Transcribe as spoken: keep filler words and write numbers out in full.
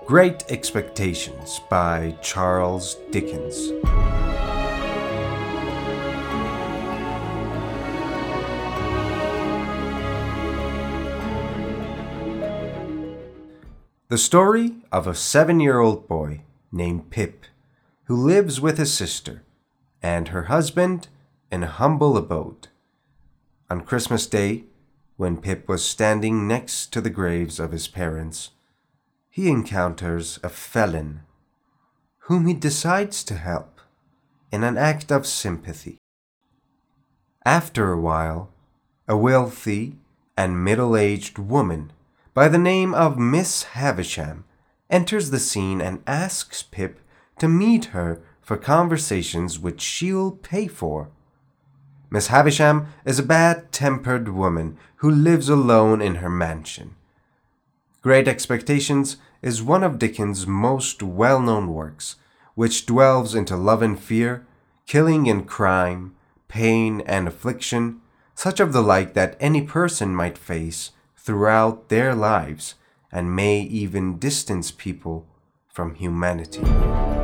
Great Expectations by Charles Dickens. The story of a seven-year-old boy named Pip, who lives with his sister and her husband in a humble abode. On Christmas Day, when Pip was standing next to the graves of his parents, he encounters a felon, whom he decides to help in an act of sympathy. After a while, a wealthy and middle-aged woman by the name of Miss Havisham enters the scene and asks Pip to meet her for conversations which she'll pay for. Miss Havisham is a bad-tempered woman who lives alone in her mansion. Great Expectations is one of Dickens' most well-known works, which dwells into love and fear, killing and crime, pain and affliction, such of the like that any person might face throughout their lives, and may even distance people from humanity.